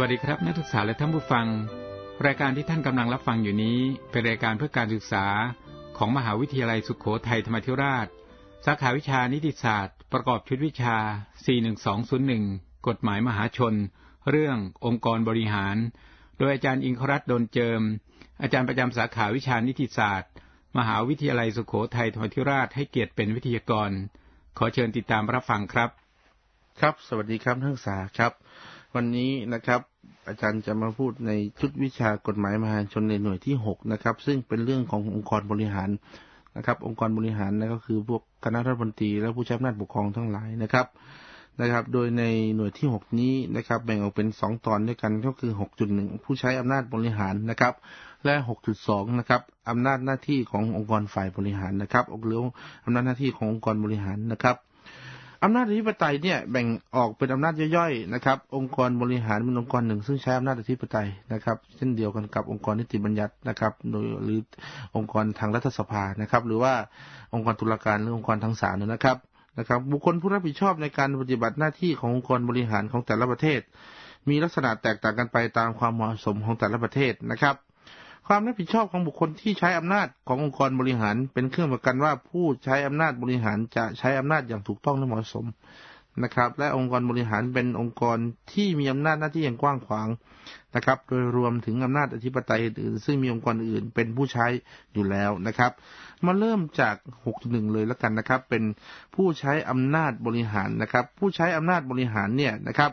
วัสดีครับนักศึกษาและท่านผู้ฟังรายการที่ท่านกำลังรับฟังอยู่นี้เป็นรายการเพื่อการศึกษาของมหาวิทยาลัยสุโขทัยธรรมาธิราชสาขาวิชานิติศาสตร์ประกอบชุดวิชา 41201 กฎหมายมหาชนเรื่ององค์กรบริหารโดยอาจารย์อิงครัตน์ ดลเจิมอาจารย์ประจำสาขาวิชานิติศาสตร์มหาวิทยาลัยสุโขทัยธรรมาธิราชให้เกียรติเป็นวิทยากรขอเชิญติดตามรับฟังครับครับสวัสดีครับนักศึกษาครับวันนี้นะครับอาจารย์จะมาพูดในชุดวิชากฎหมายมหาชนในหน่วยที่6นะครับซึ่งเป็นเรื่องขององค์กรบริหารนะครับองค์กรบริหารนั่นก็คือพวกคณะรัฐมนตรีและผู้ใช้อำนาจปกครองทั้งหลายนะครับโดยในหน่วยที่6นี้นะครับแบ่งออกเป็น2ตอนด้วยกันก็คือ 6.1 ผู้ใช้อำนาจบริหารนะครับและ 6.2 นะครับอำนาจหน้าที่ขององค์กรฝ่ายบริหารนะครับหรืออำนาจหน้าที่ขององค์กรบริหารนะครับอำนาจอธิปไตยเนี่ยแบ่งออกเป็นอำนาจย่อยๆนะครับองค์กรบริหารเป็นองค์กรหนึ่งซึ่งใช้อำนาจอธิปไตยนะครับเช่นเดียวกันกับองค์กรนิติบัญญัตินะครับหรือองค์กรทางรัฐสภานะครับหรือว่าองค์กรตุลาการหรือองค์กรทางศาลนะครับบุคคลผู้รับผิดชอบในการปฏิบัติหน้าที่ขององค์กรบริหารของแต่ละประเทศมีลักษณะแตกต่างกันไปตามความเหมาะสมของแต่ละประเทศนะครับความรับผิดชอบของบุคคลที่ใช้อำนาจขององค์กรบริหารเป็นเครื่องประกันว่าผู้ใช้อำนาจบริหารจะใช้อำนาจอย่างถูกต้องและเหมาะสมนะครับและองค์กรบริหารเป็นองค์กรที่มีอำนาจหน้าที่อย่างกว้างขวางนะครับโดยรวมถึงอำนาจอธิปไตยอื่นซึ่งมีองค์กรอื่นเป็นผู้ใช้อยู่แล้วนะครับมาเริ่มจาก 6.1 เลยแล้วกันนะครับเป็นผู้ใช้อำนาจบริหารนะครับผู้ใช้อำนาจบริหารเนี่ยนะครับ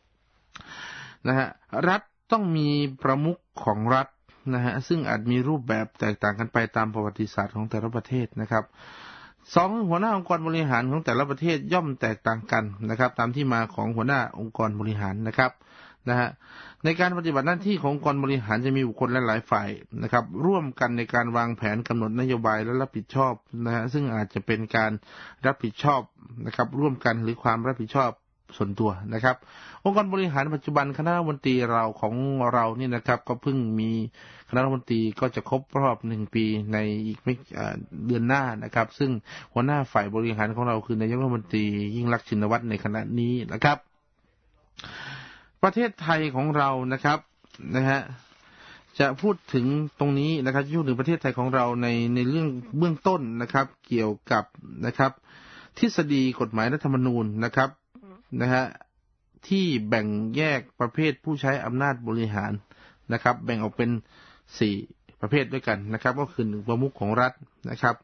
รัฐต้องมีประมุขของรัฐซึ่งอาจมีรูปแบบแตกต่างกันไปตามประวัติศาสตร์ของแต่ละประเทศนะครับ2หัวหน้าองค์กรบริหารของแต่ละประเทศย่อมแตกต่างกันนะครับตามที่มาของหัวหน้าองค์กรบริหารนะครับในการปฏิบัติหน้าที่ขององค์กรบริหารจะมีบุคคลหลายฝ่ายนะครับร่วมกันในการวางแผนกำหนดนโยบายและรับผิดชอบซึ่งอาจจะเป็นการรับผิดชอบนะครับร่วมกันหรือความรับผิดชอบส่วนตัวนะครับองค์กรบริหารปัจจุบันคณะรัฐมนตรีเรานี่นะครับก็เพิ่งมีคณะรัฐมนตรีก็จะครบรอบ1ปีในอีกไม่เดือนหน้านะครับซึ่งหัวหน้าฝ่ายบริหารของเราคือนายกรัฐมนตรียิ่งลักษณ์ชินวัตรในขณะนี้นะครับประเทศไทยของเรานะครับจะพูดถึงตรงนี้นะครับพูดถึงประเทศไทยของเราในเรื่องเบื้องต้นนะครับเกี่ยวกับนะครับทฤษฎีกฎหมายรัฐธรรมนูญนะครับที่แบ่งแยกประเภทผู้ใช้อำนาจบริหารนะครับแบ่งออกเป็น4ประเภทด้วยกันนะครับก็คือ1ประมุขของรัฐนะครับ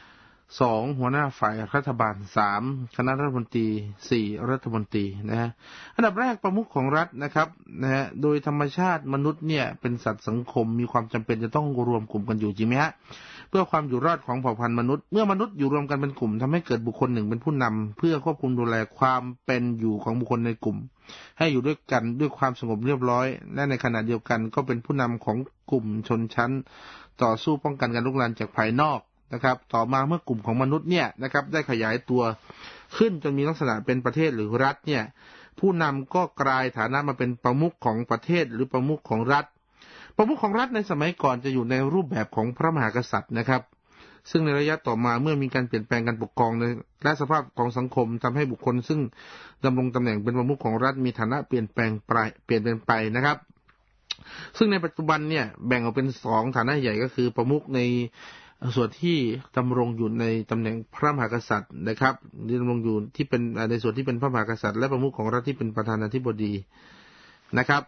2หัวหน้าฝ่ายรัฐบาล3คณะรัฐมนตรี4รัฐมนตรีอันดับแรกประมุขของรัฐนะครับโดยธรรมชาติมนุษย์เนี่ยเป็นสัตว์สังคมมีความจำเป็นจะต้องรวมกลุ่มกันอยู่จริงไหมฮะเพื่อความอยู่รอดของเผ่าพันธุ์มนุษย์เมื่อมนุษย์อยู่รวมกันเป็นกลุ่มทำให้เกิดบุคคลหนึ่งเป็นผู้นำเพื่อควบคุมดูแลความเป็นอยู่ของบุคคลในกลุ่มให้อยู่ด้วยกันด้วยความสงบเรียบร้อยและในขณะเดียวกันก็เป็นผู้นำของกลุ่มชนชั้นต่อสู้ป้องกันการลุกลามจากภายนอกนะครับต่อมาเมื่อกลุ่มของมนุษย์เนี่ยนะครับได้ขยายตัวขึ้นจนมีลักษณะเป็นประเทศหรือรัฐเนี่ยผู้นำก็กลายฐานะมาเป็นประมุขของประเทศหรือประมุขของรัฐประมุขของรัฐในสมัยก่อนจะอยู่ในรูปแบบของพระมหากษัตริย์นะครับซึ่งในระยะต่อมาเมื่อมีการเปลี่ยนแปลงการปกครองและสภาพของสังคมทำให้บุคคลซึ่งดำรงตำแหน่งเป็นประมุขของรัฐมีฐานะเปลี่ยนแปลงไปนะครับซึ่งในปัจจุบันเนี่ยแบ่งออกเป็น2ฐานะใหญ่ก็คือประมุขในส่วนที่ดำรงอยู่ในตำแหน่งพระมหากษัตริย์นะครับดำรงอยู่ที่เป็นในส่วนที่เป็นพระมหากษัตริย์และประมุขของรัฐที่เป็นประธานาธิบดีนะครับ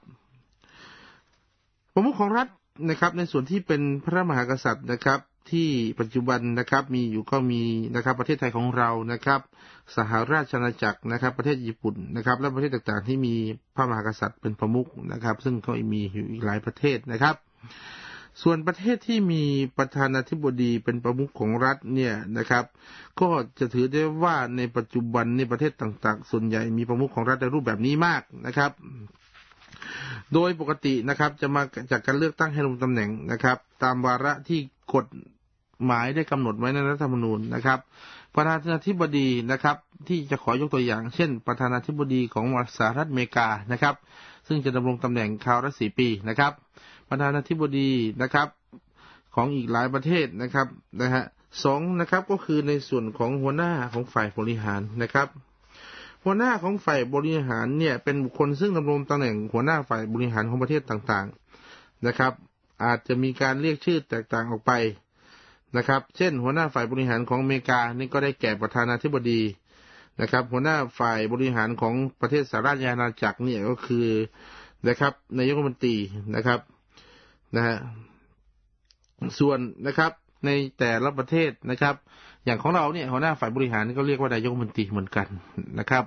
ประมุขของรัฐนะครับในส่วนที่เป็นพระมหากษัตริย์นะครับที่ปัจจุบันนะครับมีอยู่ก็มีนะครับประเทศไทยของเรานะครับสหราชอาณาจักรนะครับประเทศญี่ปุ่นนะครับและประเทศต่างๆที่มีพระมหากษัตริย์เป็นประมุขนะครับซึ่งก็มีอยู่อีกหลายประเทศนะครับส่วนประเทศที่มีประธานาธิบดีเป็นประมุขของรัฐเนี่ยนะครับก็จะถือได้ว่าในปัจจุบันในประเทศต่างๆส่วนใหญ่มีประมุขของรัฐในรูปแบบนี้มากนะครับโดยปกตินะครับจะมาจากการเลือกตั้งให้ลงตำแหน่งนะครับตามวาระที่กฎหมายได้กำหนดไว้ในรัฐธรรมนูญนะครับประธานาธิบดีนะครับที่จะขอยกตัวอย่างเช่นประธานาธิบดีของสหรัฐอเมริกานะครับซึ่งจะดำรงตำแหน่งคราวละ4 ปีนะครับประธานาธิบดีนะครับของอีกหลายประเทศนะครับ2นะครับก็คือในส่วนของหัวหน้าของฝ่ายบริหารนะครับหัวหน้าของฝ่ายบริหารเนี่ยเป็นบุคคลซึ่งดำรงตำแหน่งหัวหน้าฝ่ายบริหารของประเทศต่างๆนะครับอาจจะมีการเรียกชื่อแตกต่างออกไปนะครับเช่นหัวหน้าฝ่ายบริหารของอเมริกานี่ก็ได้แก่ประธานาธิบดีนะครับหัวหน้าฝ่ายบริหารของประเทศสหราชอาณาจักรเนี่ยก็คือนะครับนายกรัฐมนตรีนะครับนะฮะส่วนนะครับในแต่ละประเทศนะครับอย่างของเราเนี่ยหัวหน้าฝ่ายบริหารก็เรียกว่านายกรัฐมนตรีเหมือนกันนะครับ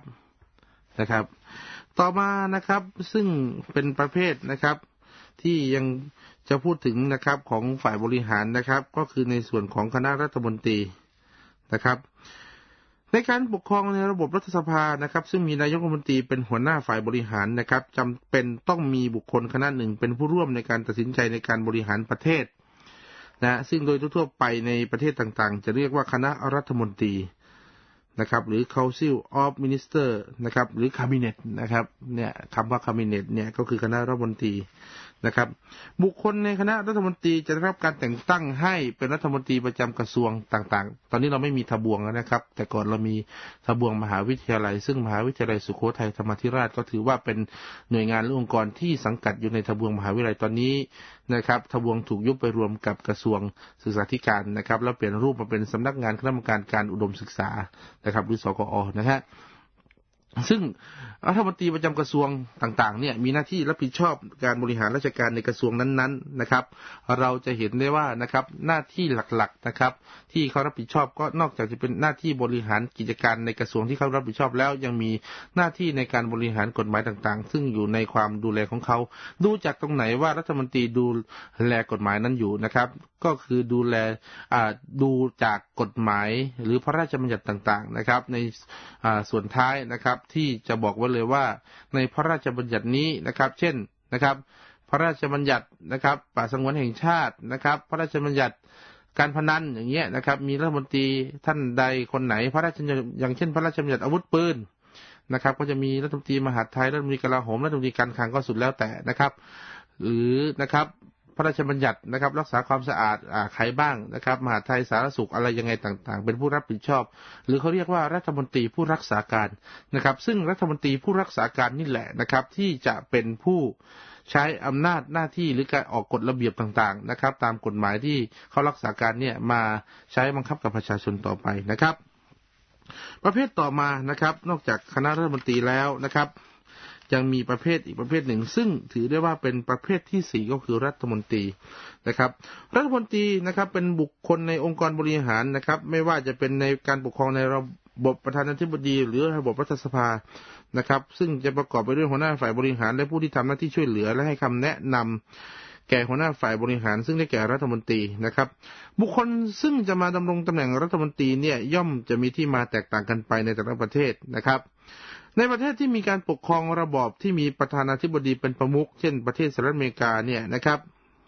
ต่อมานะครับซึ่งเป็นประเภทนะครับที่ยังจะพูดถึงนะครับของฝ่ายบริหารนะครับก็คือในส่วนของคณะรัฐมนตรีนะครับในการปกครองในระบบรัฐสภานะครับซึ่งมีนายกรัฐมนตรีเป็นหัวหน้าฝ่ายบริหารนะครับจำเป็นต้องมีบุคคลคณะหนึ่งเป็นผู้ร่วมในการตัดสินใจในการบริหารประเทศนะซึ่งโดยทั่วไปในประเทศต่างๆจะเรียกว่าคณะรัฐมนตรีนะครับหรือ Council of Minister นะครับหรือ Cabinet นะครับเนี่ยคำว่า Cabinet เนี่ยก็คือคณะรัฐมนตรีนะครับบุคคลในคณะรัฐมนตรีจะได้รับการแต่งตั้งให้เป็นรัฐมนตรีประจำกระทรวงต่างๆตอนนี้เราไม่มีทบวงแล้วนะครับแต่ก่อนเรามีทบวงมหาวิทยาลัยซึ่งมหาวิทยาลัยสุโขทัยธรรมาธิราชก็ถือว่าเป็นหน่วยงานหรือองค์กรที่สังกัดอยู่ในทบวงมหาวิทยาลัยตอนนี้นะครับทบวงถูกยุบไปรวมกับกระทรวงศึกษาธิการนะครับแล้วเปลี่ยนรูปมาเป็นสำนักงานคณะกรรมการการอุดมศึกษานะครับหรือสกอ.นะฮะซึ่งรัฐมนตรีประจำกระทรวงต่างๆเนี่ยมีหน้าที่รับผิดชอบการบริหารราชการในกระทรวงนั้นๆนะครับเราจะเห็นได้ว่านะครับหน้าที่หลักๆนะครับที่เขารับผิดชอบก็นอกจากจะเป็นหน้าที่บริหารกิจการในกระทรวงที่เขารับผิดชอบแล้วยังมีหน้าที่ในการบริหารกฎหมายต่างๆซึ่งอยู่ในความดูแลของเขาดูจากตรงไหนว่ารัฐมนตรีดูแลกฎหมายนั้นอยู่นะครับก็คือดูจากกฎหมายหรือพระราชบัญญัติต่างๆนะครับในส่วนท้ายนะครับที่จะบอกไว้เลยว่าในพระราชบัญญัตินี้นะครับเช่นนะครับพระราชบัญญัตินะครับป่าสงวนแห่งชาตินะครับพระราชบัญญัติการพนันอย่างเงี้ยนะครับมีรัฐมนตรีท่านใดคนไหนพระราชบัญญัติอย่างเช่นพระราชบัญญัติอาวุธปืนนะครับก็จะมีรัฐมนตรีมหาดไทยรัฐมนตรีกลาโหมรัฐมนตรีการคลังก็สุดแล้วแต่นะครับหรือนะครับพระราชบัญญัตินะครับรักษาความสะอาดใครบ้างนะครับมหาดไทยสาธารณสุขอะไรยังไงต่างๆเป็นผู้รับผิดชอบหรือเขาเรียกว่ารัฐมนตรีผู้รักษาการนะครับซึ่งรัฐมนตรีผู้รักษาการนี่แหละนะครับที่จะเป็นผู้ใช้อำนาจหน้าที่หรือการออกกฎระเบียบต่างๆนะครับตามกฎหมายที่เขารักษาการเนี่ยมาใช้บังคับกับประชาชนต่อไปนะครับประเภทต่อมานะครับนอกจากคณะรัฐมนตรีแล้วนะครับยังมีประเภทอีกประเภทหนึ่งซึ่งถือได้ว่าเป็นประเภทที่สี่ก็คือรัฐมนตรีนะครับรัฐมนตรีนะครับเป็นบุคคลในองค์กรบริหารนะครับไม่ว่าจะเป็นในการปกครองในระบบประธานาธิบดีหรือระบบรัฐสภานะครับซึ่งจะประกอบไปด้วยหัวหน้าฝ่ายบริหารและผู้ที่ทำหน้าที่ช่วยเหลือและให้คำแนะนำแก่หัวหน้าฝ่ายบริหารซึ่งได้แก่รัฐมนตรีนะครับบุคคลซึ่งจะมาดำรงตำแหน่งรัฐมนตรีเนี่ยย่อมจะมีที่มาแตกต่างกันไปในแต่ละประเทศนะครับในประเทศที่มีการปกครองระบอบที่มีประธานาธิบดีเป็นประมุขเช่นประเทศสหรัฐอเมริกาเนี่ยนะครับ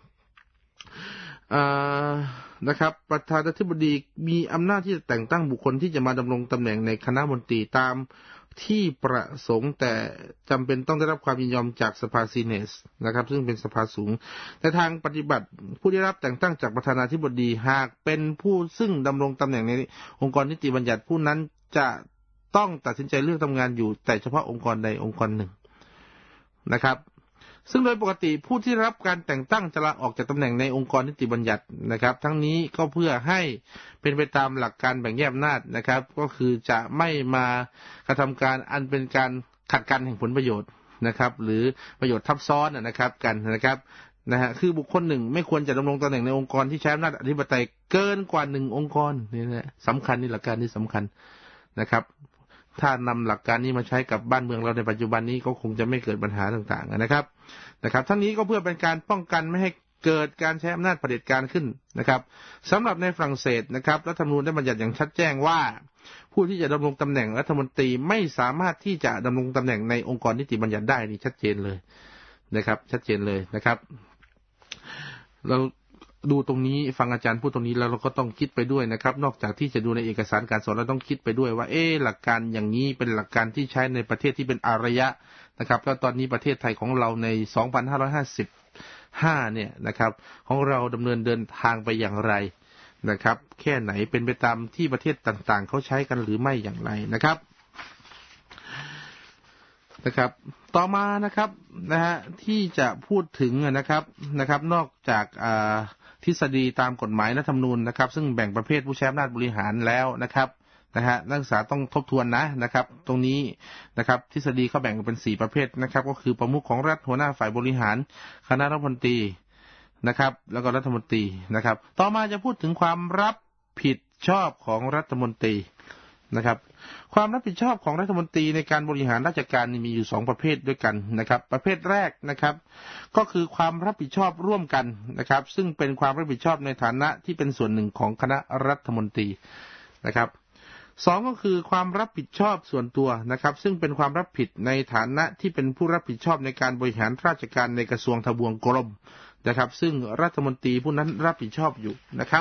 ประธานาธิบดีมีอำนาจที่จะแต่งตั้งบุคคลที่จะมาดำรงตำแหน่งในคณะมนตรีตามที่ประสงค์แต่จำเป็นต้องได้รับความยินยอมจากสภาซีเนตนะครับซึ่งเป็นสภาสูงแต่ทางปฏิบัติผู้ได้รับแต่งตั้งจากประธานาธิบดีหากเป็นผู้ซึ่งดำรงตำแหน่งในองค์กรนิติบัญญัติผู้นั้นจะต้องตัดสินใจเลือกทำงานอยู่แต่เฉพาะองค์กรใดองค์กรหนึ่งนะครับซึ่งโดยปกติผู้ที่รับการแต่งตั้งจะลาออกจากตำแหน่งในองค์กรนิติบัญญัตินะครับทั้งนี้ก็เพื่อให้เป็นไปตามหลักการแบ่งแยกอำนาจนะครับก็คือจะไม่มากระทำการอันเป็นการขัดกันแห่งผลประโยชน์นะครับหรือประโยชน์ทับซ้อนนะครับกันนะครับคือบุคคลหนึ่งไม่ควรจะดำรงตำแหน่งในองค์กรที่ใช้อำนาจอธิปไตยเกินกว่าหนึ่งองค์กรนี่นะสำคัญนี่หลักการที่สำคัญนะครับถ้านำหลักการนี้มาใช้กับบ้านเมืองเราในปัจจุบันนี้ก็คงจะไม่เกิดปัญหาต่างๆนะครับทั้งนี้ก็เพื่อเป็นการป้องกันไม่ให้เกิดการใช้อำนาจเผด็จการขึ้นนะครับสำหรับในฝรั่งเศสนะครับรัฐธรรมนูญได้บัญญัติอย่างชัดแจ้งว่าผู้ที่จะดำรงตำแหน่งรัฐมนตรีไม่สามารถที่จะดำรงตำแหน่งในองค์กรนิติบัญญัติได้นี่ชัดเจนเลยนะครับชัดเจนเลยนะครับเราดูตรงนี้ฟังอาจารย์พูดตรงนี้แล้วเราก็ต้องคิดไปด้วยนะครับนอกจากที่จะดูในเอกสารการสอนเราต้องคิดไปด้วยว่าหลักการอย่างนี้เป็นหลักการที่ใช้ในประเทศที่เป็นอารยะนะครับแล้วตอนนี้ประเทศไทยของเราใน 2555 เนี่ยนะครับของเราดำเนินเดินทางไปอย่างไรนะครับแค่ไหนเป็นไปตามที่ประเทศต่างๆเขาใช้กันหรือไม่อย่างไรนะครับนะครับต่อมานะครับที่จะพูดถึงนะครับนอกจากทฤษฎีตามกฎหมายรัฐธรรมนูญนะครับซึ่งแบ่งประเภทผู้ใช้อำนาจบริหารแล้วนะครับนักศึกษาต้องทบทวนนะครับตรงนี้นะครับทฤษฎีเขาแบ่งเป็น4ประเภทนะครับก็คือประมุขของรัฐหัวหน้าฝ่ายบริหารคณะรัฐมนตรีนะครับแล้วก็รัฐมนตรีนะครับต่อมาจะพูดถึงความรับผิดชอบของรัฐมนตรีนะครับความรับผิดชอบของรัฐมนตรีในการบริหารราชการมีอยู่2ประเภทด้วยกันนะครับประเภทแรกนะครับก็คือความรับผิดชอบร่วมกันนะครับซึ่งเป็นความรับผิดชอบในฐานะที่เป็นส่วนหนึ่งของคณะรัฐมนตรีนะครับ2ก็คือความรับผิดชอบส่วนตัวนะครับซึ่งเป็นความรับผิดในฐานะที่เป็นผู้รับผิดชอบในการบริหารราชการในกระทรวงทบวงกรมนะครับซึ่งรัฐมนตรีผู้นั้นรับผิดชอบอยู่นะครับ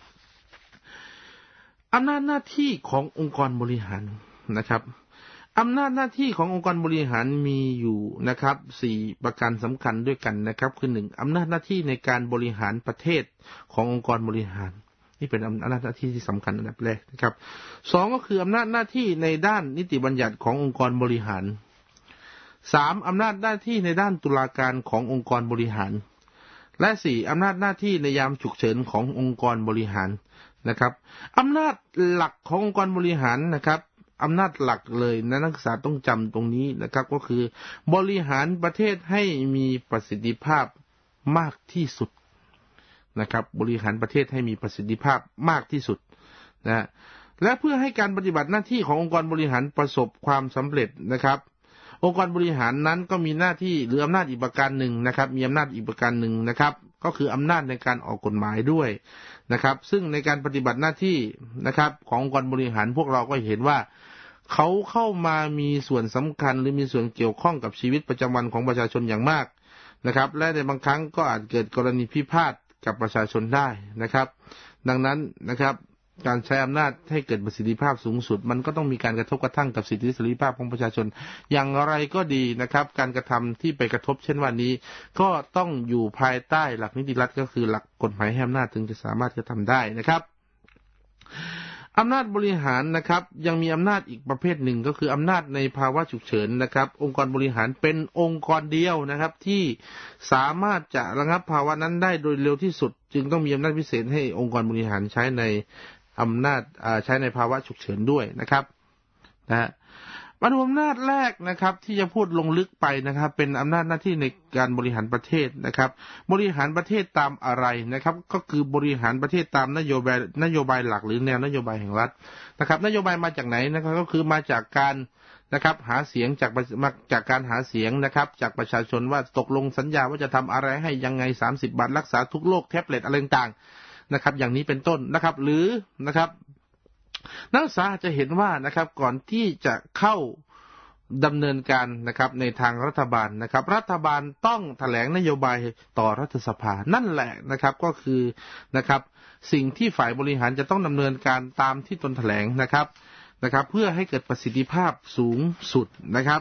อำนาจหน้าที่ขององค์กรบริหารนะครับอำนาจหน้าที่ขององค์กรบริหารมีอยู่นะครับ4ประการสำคัญด้วยกันนะครับคือ1อำนาจหน้าที่ในการบริหารประเทศขององค์กรบริหารนี่เป็นอำนาจหน้าที่ที่สำคัญอันดับแรกนะครับ2ก็คืออำนาจหน้าที่ในด้านนิติบัญญัติขององค์กรบริหาร3อำนาจหน้าที่ในด้านตุลาการขององค์กรบริหารและ4อำนาจหน้าที่ในยามฉุกเฉินขององค์กรบริหารนะครับอำนาจหลักขององค์กรบริหารนะครับอำนาจหลักเลยนักศึกษาต้องจำตรงนี้นะครับก็คือบริหารประเทศให้มีประสิทธิภาพมากที่สุดนะครับบริหารประเทศให้มีประสิทธิภาพมากที่สุดนะและเพื่อให้การปฏิบัติหน้าที่ขององค์กรบริหารประสบความสำเร็จนะครับองค์กรบริหารนั้นก็มีหน้าที่หรืออำนาจอีกประการหนึ่งนะครับมีอำนาจอีกประการหนึ่งนะครับก็คืออำนาจในการออกกฎหมายด้วยนะครับซึ่งในการปฏิบัติหน้าที่นะครับขององค์กรบริหารพวกเราก็เห็นว่าเขาเข้ามามีส่วนสำคัญหรือมีส่วนเกี่ยวข้องกับชีวิตประจำวันของประชาชนอย่างมากนะครับและในบางครั้งก็อาจเกิดกรณีพิพาทกับประชาชนได้นะครับดังนั้นนะครับการใช้อำนาจให้เกิดประสิทธิภาพสูงสุดมันก็ต้องมีการกระทบกระทั่งกับสิทธิเสรีภาพของประชาชนอย่างไรก็ดีนะครับการกระทำที่ไปกระทบเช่นวันนี้ก็ต้องอยู่ภายใต้หลักนิติรัฐก็คือหลักกฎหมายให้อำนาจถึงจะสามารถกระทำได้นะครับอำนาจบริหารนะครับยังมีอำนาจอีกประเภทหนึ่งก็คืออำนาจในภาวะฉุกเฉินนะครับองค์กรบริหารเป็นองค์กรเดียวนะครับที่สามารถจะระงับภาวะนั้นได้โดยเร็วที่สุดจึงต้องมีอำนาจพิเศษให้องค์กรบริหารใช้ในอำนาจใช้ในภาวะฉุกเฉินด้วยนะครับมาดูอำนาจแรกนะครับที่จะพูดลงลึกไปนะครับเป็นอำนาจหน้าที่ในการบริหารประเทศนะครับบริหารประเทศตามอะไรนะครับก็คือบริหารประเทศตามนโยบายหลักหรือแนวนโยบายแห่งรัฐนะครับนโยบายมาจากไหนนะครับก็คือมาจากการนะครับหาเสียงจากการหาเสียงนะครับจากประชาชนว่าตกลงสัญญาว่าจะทำอะไรให้ยังไง30 บาทรักษาทุกโรคแท็บเล็ตอะไรต่างๆนะครับอย่างนี้เป็นต้นนะครับหรือนะครับนักศึกษาจะเห็นว่านะครับก่อนที่จะเข้าดำเนินการนะครับในทางรัฐบาลนะครับรัฐบาลต้องแถลงนโยบายต่อรัฐสภานั่นแหละนะครับก็คือนะครับสิ่งที่ฝ่ายบริหารจะต้องดำเนินการตามที่ตนแถลงนะครับเพื่อให้เกิดประสิทธิภาพสูงสุดนะครับ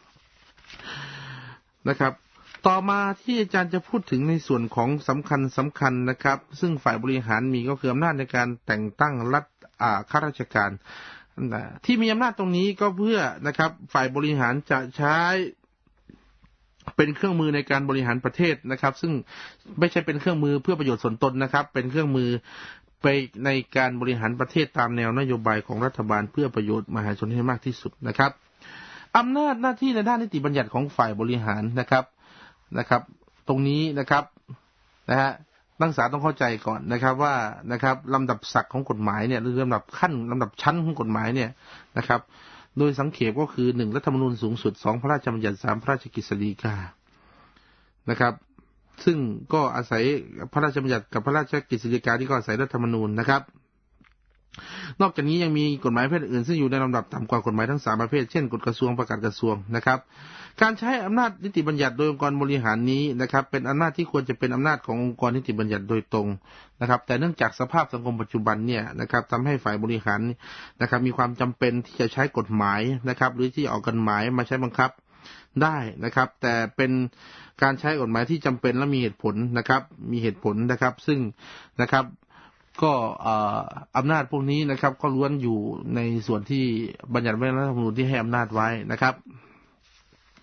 ต่อมาที่อาจารย์จะพูดถึงในส่วนของสำคัญนะครับซึ่งฝ่ายบริหารมีก็คืออำนาจในการแต่งตั้งข้าราชการที่มีอำนาจตรงนี้ก็เพื่อนะครับฝ่ายบริหารจะใช้เป็นเครื่องมือในการบริหารประเทศนะครับซึ่งไม่ใช่เป็นเครื่องมือเพื่อประโยชน์ส่วนตนนะครับเป็นเครื่องมือไปในการบริหารประเทศตามแนวนโยบายของรัฐบาลเพื่อประโยชน์มหาชนให้มากที่สุดนะครับอำนาจหน้าที่ในด้านนิติบัญญัติของฝ่ายบริหารนะครับตรงนี้นะครับนักศึกษาต้องเข้าใจก่อนนะครับว่านะครับลำดับศักดิ์ของกฎหมายเนี่ยหรือลำดับชั้นของกฎหมายเนี่ยนะครับโดยสังเขปก็คือ1รัฐธรรมนูญสูงสุด2พระราชบัญญัติ3พระราชกฤษฎีกานะครับซึ่งก็อาศัยพระราชบัญญัติกับพระราชกฤษฎีกาที่ก็อาศัยรัฐธรรมนูญนะครับนอกจากนี้ยังมีกฎหมายประเภทอื่นซึ่งอยู่ในลำดับต่ำกว่ากฎหมายทั้ง3ประเภทเช่นกฎกระทรวงประกาศกระทรวงนะครับการใช้อำนาจนิติบัญญัติโดยองค์กรบริหารนี้นะครับเป็นอำนาจที่ควรจะเป็นอำนาจขององค์กรนิติบัญญัติโดยตรงนะครับแต่เนื่องจากสภาพสังคมปัจจุบันเนี่ยนะครับทำให้ฝ่ายบริหารนะครับมีความจำเป็นที่จะใช้กฎหมายนะครับหรือที่ออกกฎหมายมาใช้บังคับได้นะครับแต่เป็นการใช้กฎหมายที่จำเป็นและมีเหตุผลนะครับซึ่งนะครับก็อำนาจพวกนี้นะครับก็ล้วนอยู่ในส่วนที่บัญญัติไว้ในรัฐธรรมนูญที่ให้อำนาจไว้นะครับ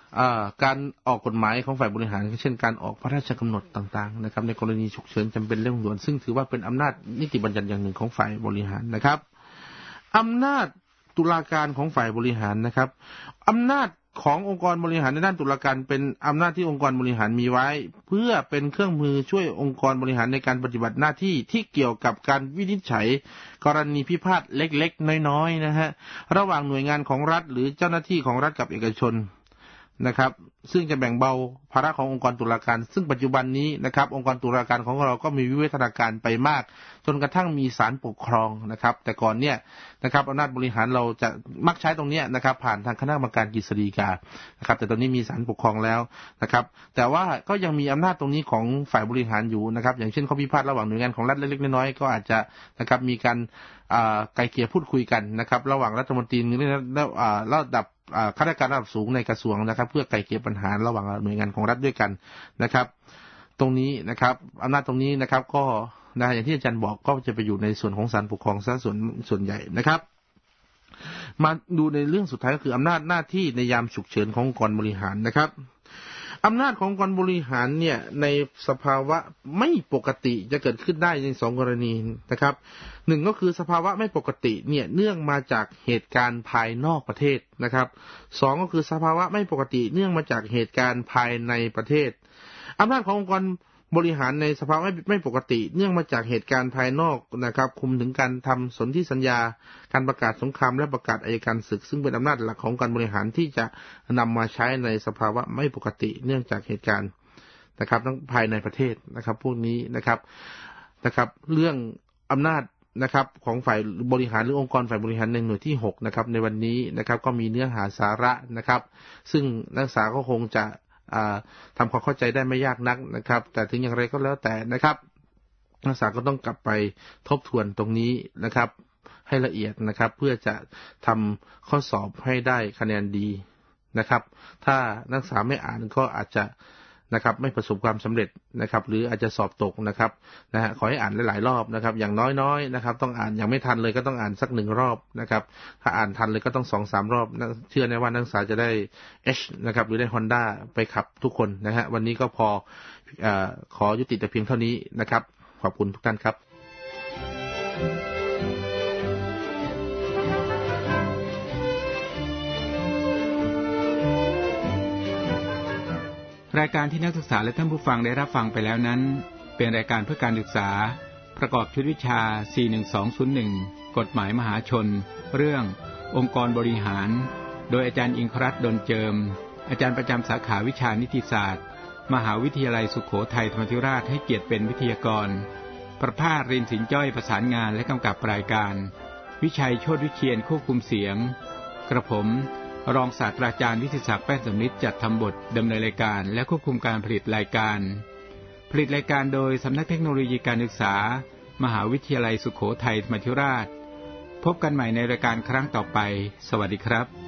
การออกกฎหมายของฝ่ายบริหารเช่นการออกพระราชกำหนดต่างๆนะครับในกรณีฉุกเฉินจำเป็นเร่งด่วนซึ่งถือว่าเป็นอำนาจนิติบัญญัติอย่างหนึ่งของฝ่ายบริหารนะครับอำนาจตุลาการของฝ่ายบริหารนะครับอำนาจขององค์กรบริหารในด้านตุลาการเป็นอำนาจที่องค์กรบริหารมีไว้เพื่อเป็นเครื่องมือช่วยองค์กรบริหารในการปฏิบัติหน้าที่ที่เกี่ยวกับการวินิจฉัยกรณีพิพาทเล็กๆน้อยๆนะฮะระหว่างหน่วยงานของรัฐหรือเจ้าหน้าที่ของรัฐกับเอกชนนะครับซึ่งจะแบ่งเบาภาระขององค์กรตุลาการซึ่งปัจจุบันนี้นะครับองค์กรตุลาการของเราก็มีวิวัฒนาการไปมากจนกระทั่งมีศาลปกครองนะครับแต่ก่อนเนี่ยนะครับอำนาจบริหารเราจะมักใช้ตรงนี้นะครับผ่านทางคณะกรรมการกฤษฎีกานะครับแต่ตอนนี้มีศาลปกครองแล้วนะครับแต่ว่าก็ยังมีอำนาจตรงนี้ของฝ่ายบริหารอยู่นะครับอย่างเช่นข้อพิพาทระหว่างหน่วยงานของรัฐเล็กๆน้อยๆก็อาจจะนะครับมีการไกล่เกลี่ยพูดคุยกันนะครับระหว่างรัฐมนตรีระดับข้าราชการระดับสูงในกระทรวงนะครับเพื่อไกล่เกลี่ยปัญหาระหว่างหน่วยงานของรัฐด้วยกันนะครับตรงนี้นะครับอำนาจตรงนี้นะครับก็อย่างที่อาจารย์บอกก็จะไปอยู่ในส่วนของศาลปกครองซะส่วนใหญ่นะครับมาดูในเรื่องสุดท้ายก็คืออำนาจหน้าที่ในยามฉุกเฉินขององค์กรบริหารนะครับอำนาจขององค์กรบริหารเนี่ยในสภาวะไม่ปกติจะเกิดขึ้นได้ใน2 กรณีนะครับหนึ่งก็คือสภาวะไม่ปกติเนี่ยเนื่องมาจากเหตุการณ์ภายนอกประเทศนะครับ2ก็คือสภาวะไม่ปกติเนื่องมาจากเหตุการณ์ภายในประเทศอำนาจขององค์กรบริหารในสภาวะไม่ปกติเนื่องมาจากเหตุการณ์ภายนอกนะครับคุมถึงการทำสนธิสัญญาการประกาศสงครามและประกาศอัยการศึกซึ่งเป็นอำนาจหลักของการบริหารที่จะนำมาใช้ในสภาวะไม่ปกติเนื่องจากเหตุการณ์นะครับทั้งภายในประเทศนะครับพวกนี้นะครับเรื่องอำนาจนะครับของฝ่ายบริหารหรือองค์กรฝ่ายบริหารในหน่วยที่6นะครับในวันนี้นะครับก็มีเนื้อหาสาระนะครับซึ่งนักศึกษาก็คงจะทำความเข้าใจได้ไม่ยากนักนะครับแต่ถึงอย่างไรก็แล้วแต่นะครับนักศึกษาก็ต้องกลับไปทบทวนตรงนี้นะครับให้ละเอียดนะครับเพื่อจะทำข้อสอบให้ได้คะแนนดีนะครับถ้านักศึกษาไม่อ่านก็อาจจะนะครับไม่ประสบความสำเร็จนะครับหรืออาจจะสอบตกนะครับขอให้อ่านหลายๆรอบนะครับอย่างน้อยๆนะครับต้องอ่านอย่างไม่ทันเลยก็ต้องอ่านสัก1 รอบนะครับถ้าอ่านทันเลยก็ต้อง 2-3 รอบเชื่อแน่ว่านักศึกษาจะได้ H นะครับหรือได้ Honda ไปขับทุกคนนะฮะวันนี้ก็ขอยุติแต่เพียงเท่านี้นะครับขอบคุณทุกท่านครับรายการที่นักศึกษาและท่านผู้ฟังได้รับฟังไปแล้วนั้นเป็นรายการเพื่อการศึกษาประกอบชุดวิชา 41201 กฎหมายมหาชนเรื่ององค์กรบริหารโดยอาจารย์อิงครัตน์ ดลเจิมอาจารย์ประจำสาขาวิชานิติศาสตร์มหาวิทยาลัยสุโขทัยธรรมาธิราชให้เกียรติเป็นวิทยากรประภาส รินสินจ้อยประสานงานและกำกับรายการวิชัยโชติวิเชียรควบคุมเสียงกระผมรองศาสตราจารย์วิสิทธิศักดิ์แป้นสำนิจจัดทำบทดำเนินรายการและควบคุมการผลิตรายการโดยสำนักเทคโนโลยีการศึกษามหาวิทยาลัยสุโขทัยธรรมาธิราชพบกันใหม่ในรายการครั้งต่อไปสวัสดีครับ